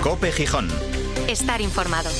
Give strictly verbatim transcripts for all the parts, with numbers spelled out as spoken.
COPE Gijón. Estar informado.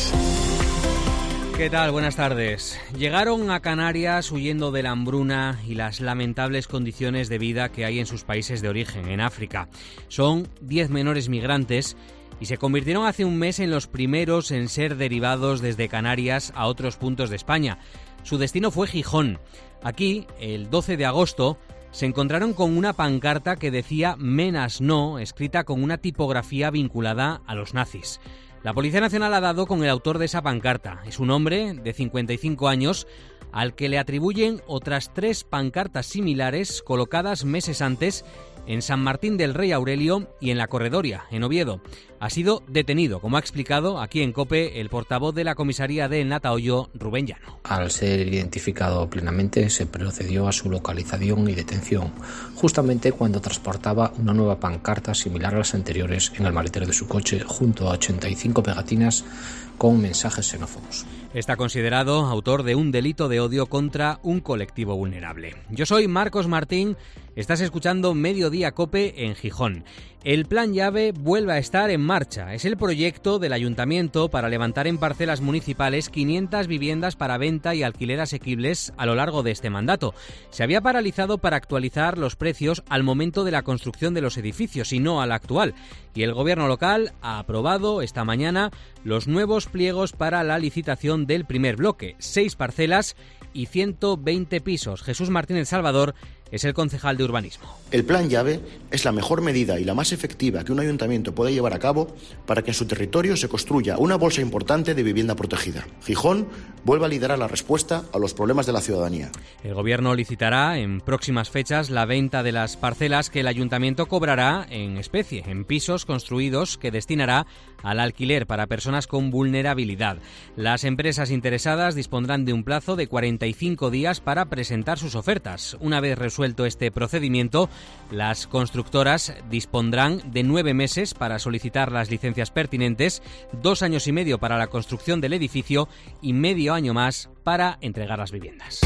¿Qué tal? Buenas tardes. Llegaron a Canarias huyendo de la hambruna y las lamentables condiciones de vida que hay en sus países de origen, en África. Son diez menores migrantes y se convirtieron hace un mes en los primeros en ser derivados desde Canarias a otros puntos de España. Su destino fue Gijón. Aquí, el doce de agosto, se encontraron con una pancarta que decía «Menas no», escrita con una tipografía vinculada a los nazis. La Policía Nacional ha dado con el autor de esa pancarta. Es un hombre de cincuenta y cinco años al que le atribuyen otras tres pancartas similares colocadas meses antes en San Martín del Rey Aurelio y en La Corredoria, en Oviedo. Ha sido detenido, como ha explicado aquí en COPE el portavoz de la comisaría de Natahoyo, Rubén Llano. Al ser identificado plenamente, se procedió a su localización y detención, justamente cuando transportaba una nueva pancarta similar a las anteriores en el maletero de su coche, junto a ochenta y cinco pegatinas con mensajes xenófobos. Está considerado autor de un delito de odio contra un colectivo vulnerable. Yo soy Marcos Martín, estás escuchando Mediodía COPE en Gijón. El Plan Llave vuelve a estar en marcha. Es el proyecto del Ayuntamiento para levantar en parcelas municipales quinientas viviendas para venta y alquiler asequibles a lo largo de este mandato. Se había paralizado para actualizar los precios al momento de la construcción de los edificios y no al actual. Y el Gobierno local ha aprobado esta mañana los nuevos pliegos para la licitación del primer bloque, seis parcelas y ciento veinte pisos. Jesús Martínez Salvador es el concejal de urbanismo. El Plan Llave es la mejor medida y la más efectiva que un ayuntamiento puede llevar a cabo para que en su territorio se construya una bolsa importante de vivienda protegida. Gijón vuelve a liderar la respuesta a los problemas de la ciudadanía. El Gobierno licitará en próximas fechas la venta de las parcelas que el ayuntamiento cobrará en especie, en pisos construidos que destinará al alquiler para personas con vulnerabilidad. Las empresas interesadas dispondrán de un plazo de cuarenta y cinco días para presentar sus ofertas. Una vez resuelto este procedimiento, las constructoras dispondrán de nueve meses para solicitar las licencias pertinentes, dos años y medio para la construcción del edificio y medio año más para entregar las viviendas.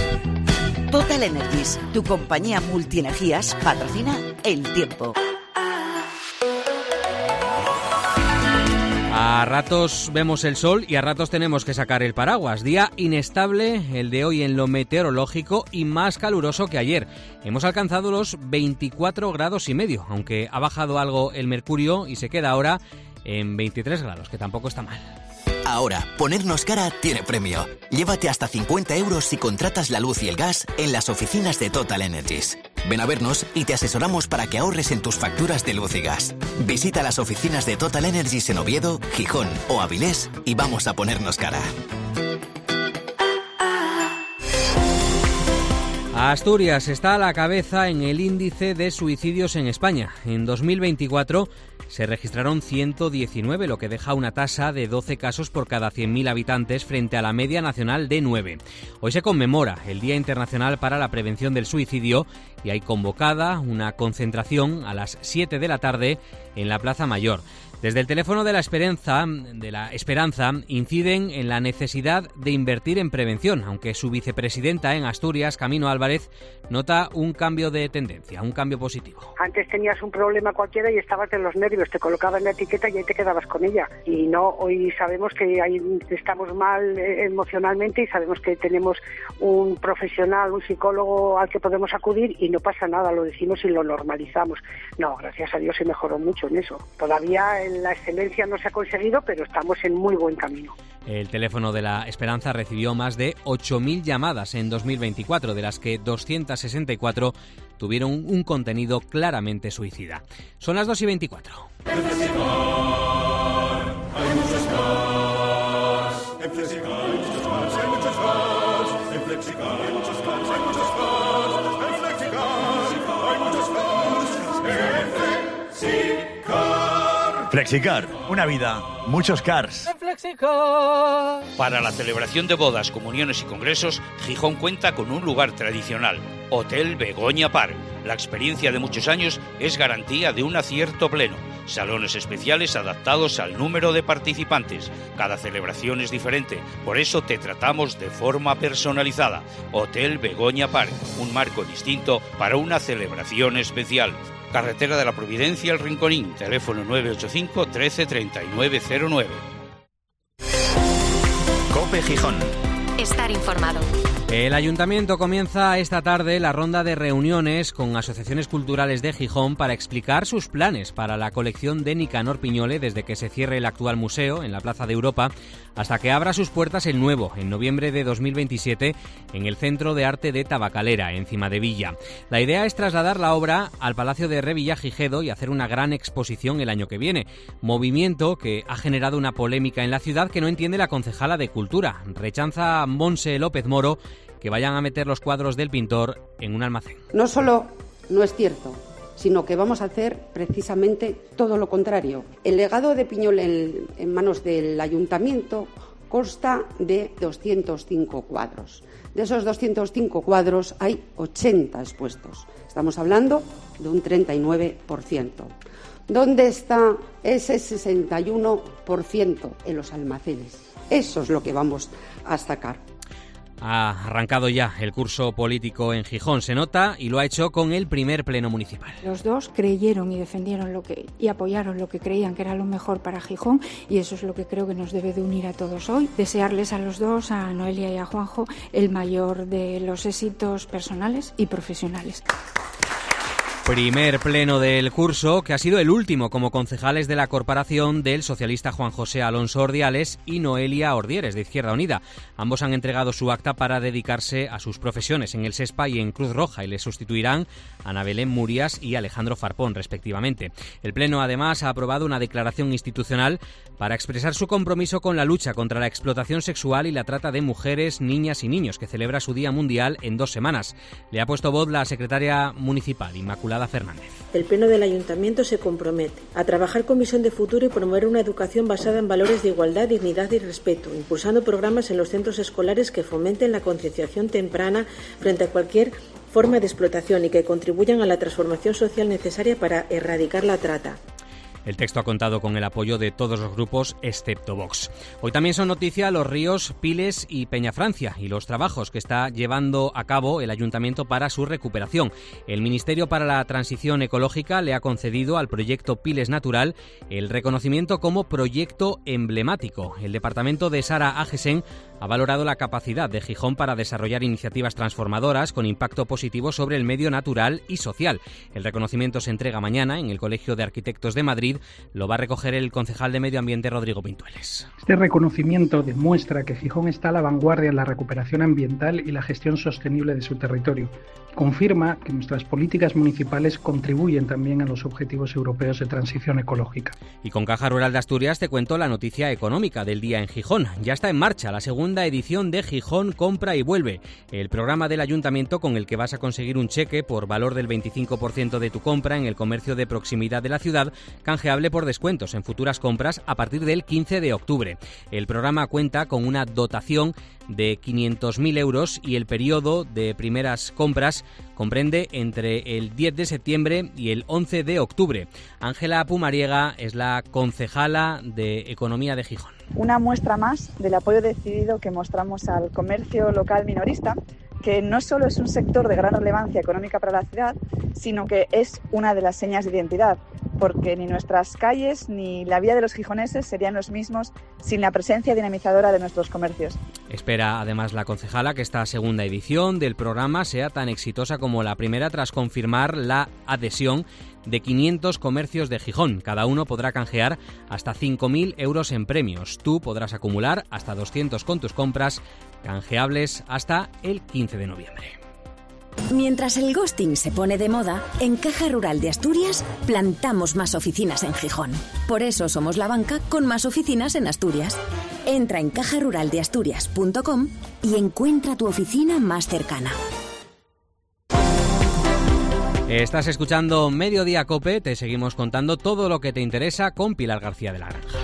Total Energies, tu compañía multienergías, patrocina El Tiempo. A ratos vemos el sol y a ratos tenemos que sacar el paraguas. Día inestable el de hoy en lo meteorológico y más caluroso que ayer. Hemos alcanzado los veinticuatro grados y medio, aunque ha bajado algo el mercurio y se queda ahora en veintitrés grados, que tampoco está mal. Ahora, ponernos cara tiene premio. Llévate hasta cincuenta euros si contratas la luz y el gas en las oficinas de Total Energies. Ven a vernos y te asesoramos para que ahorres en tus facturas de luz y gas. Visita las oficinas de Total Energies en Oviedo, Gijón o Avilés y vamos a ponernos cara. Asturias está a la cabeza en el índice de suicidios en España. En dos mil veinticuatro se registraron ciento diecinueve, lo que deja una tasa de doce casos por cada cien mil habitantes frente a la media nacional de nueve. Hoy se conmemora el Día Internacional para la Prevención del Suicidio y hay convocada una concentración a las siete de la tarde en la Plaza Mayor. Desde el teléfono de la Esperanza, de la Esperanza inciden en la necesidad de invertir en prevención, aunque su vicepresidenta en Asturias, Camino Álvarez, nota un cambio de tendencia, un cambio positivo. Antes tenías un problema cualquiera y estabas de los nervios, te colocaban la etiqueta y ahí te quedabas con ella. Y no, hoy sabemos que ahí estamos mal emocionalmente y sabemos que tenemos un profesional, un psicólogo al que podemos acudir y no pasa nada, lo decimos y lo normalizamos. No, gracias a Dios se mejoró mucho en eso. Todavía el la excelencia no se ha conseguido, pero estamos en muy buen camino. El teléfono de la Esperanza recibió más de ocho mil llamadas en dos mil veinticuatro, de las que doscientas sesenta y cuatro tuvieron un contenido claramente suicida. Son las dos y veinticuatro. En Flexicar hay muchos cars. En Flexicar hay muchos cars, hay muchos cars. En Flexicar hay muchos cars, hay muchos cars. En Flexicar hay muchos cars. En Flexicar. Flexicar, una vida, muchos cars. Para la celebración de bodas, comuniones y congresos, Gijón cuenta con un lugar tradicional, Hotel Begoña Park. La experiencia de muchos años es garantía de un acierto pleno. salones especiales adaptados al número de participantes. Cada celebración es diferente, por eso te tratamos de forma personalizada. Hotel Begoña Park, un marco distinto para una celebración especial. Carretera de la Providencia, El Rinconín, teléfono nueve ocho cinco, trece, treinta y nueve cero nueve. COPE Gijón. Estar informado. El Ayuntamiento comienza esta tarde la ronda de reuniones con asociaciones culturales de Gijón para explicar sus planes para la colección de Nicanor Piñole desde que se cierre el actual museo en la Plaza de Europa hasta que abra sus puertas el nuevo en noviembre de dos mil veintisiete en el Centro de Arte de Tabacalera, en Cimadevilla. La idea es trasladar la obra al Palacio de Revillagigedo y hacer una gran exposición el año que viene, movimiento que ha generado una polémica en la ciudad que no entiende la concejala de Cultura. Rechaza Monse López Moro que vayan a meter los cuadros del pintor en un almacén. No solo no es cierto, sino que vamos a hacer precisamente todo lo contrario. El legado de Piñol en, en manos del Ayuntamiento consta de doscientos cinco cuadros. De esos doscientos cinco cuadros hay ochenta expuestos. Estamos hablando de un treinta y nueve por ciento. ¿Dónde está ese sesenta y uno por ciento? En los almacenes. Eso es lo que vamos a sacar. Ha arrancado ya el curso político en Gijón, se nota, y lo ha hecho con el primer pleno municipal. Los dos creyeron y defendieron lo que y apoyaron lo que creían que era lo mejor para Gijón, y eso es lo que creo que nos debe de unir a todos hoy. Desearles a los dos, a Noelia y a Juanjo, el mayor de los éxitos personales y profesionales. Primer pleno del curso, que ha sido el último como concejales de la corporación del socialista Juan José Alonso Ordiales y Noelia Ordieres, de Izquierda Unida. Ambos han entregado su acta para dedicarse a sus profesiones en el SESPA y en Cruz Roja, y les sustituirán Ana Belén Murias y Alejandro Farpón, respectivamente. El pleno, además, ha aprobado una declaración institucional para expresar su compromiso con la lucha contra la explotación sexual y la trata de mujeres, niñas y niños, que celebra su Día Mundial en dos semanas. Le ha puesto voz la secretaria municipal, Inmaculada Fernández. El Pleno del Ayuntamiento se compromete a trabajar con visión de futuro y promover una educación basada en valores de igualdad, dignidad y respeto, impulsando programas en los centros escolares que fomenten la concienciación temprana frente a cualquier forma de explotación y que contribuyan a la transformación social necesaria para erradicar la trata. El texto ha contado con el apoyo de todos los grupos excepto Vox. Hoy también son noticia los ríos Piles y Peñafrancia y los trabajos que está llevando a cabo el Ayuntamiento para su recuperación. El Ministerio para la Transición Ecológica le ha concedido al proyecto Piles Natural el reconocimiento como proyecto emblemático. El departamento de Sara Agesen ha valorado la capacidad de Gijón para desarrollar iniciativas transformadoras con impacto positivo sobre el medio natural y social. El reconocimiento se entrega mañana en el Colegio de Arquitectos de Madrid. Lo va a recoger el concejal de Medio Ambiente, Rodrigo Pintueles. Este reconocimiento demuestra que Gijón está a la vanguardia en la recuperación ambiental y la gestión sostenible de su territorio. Confirma que nuestras políticas municipales contribuyen también a los objetivos europeos de transición ecológica. Y con Caja Rural de Asturias te cuento la noticia económica del día en Gijón. Ya está en marcha la segunda edición de Gijón Compra y Vuelve, el programa del Ayuntamiento con el que vas a conseguir un cheque por valor del veinticinco por ciento de tu compra en el comercio de proximidad de la ciudad, canjeable por descuentos en futuras compras a partir del quince de octubre. El programa cuenta con una dotación de quinientos mil euros y el periodo de primeras compras comprende entre el diez de septiembre y el once de octubre. Ángela Pumariega es la concejala de Economía de Gijón. Una muestra más del apoyo decidido que mostramos al comercio local minorista, que no solo es un sector de gran relevancia económica para la ciudad, sino que es una de las señas de identidad, porque ni nuestras calles ni la vida de los gijoneses serían los mismos sin la presencia dinamizadora de nuestros comercios. Espera además la concejala que esta segunda edición del programa sea tan exitosa como la primera, tras confirmar la adhesión de quinientos comercios de Gijón. Cada uno podrá canjear hasta cinco mil euros en premios. Tú podrás acumular hasta doscientos con tus compras, canjeables hasta el quince de noviembre. Mientras el ghosting se pone de moda, en Caja Rural de Asturias plantamos más oficinas en Gijón. Por eso somos la banca con más oficinas en Asturias. Entra en caja rural de asturias punto com y encuentra tu oficina más cercana. Estás escuchando Mediodía Cope, te seguimos contando todo lo que te interesa con Pilar García de la Granja.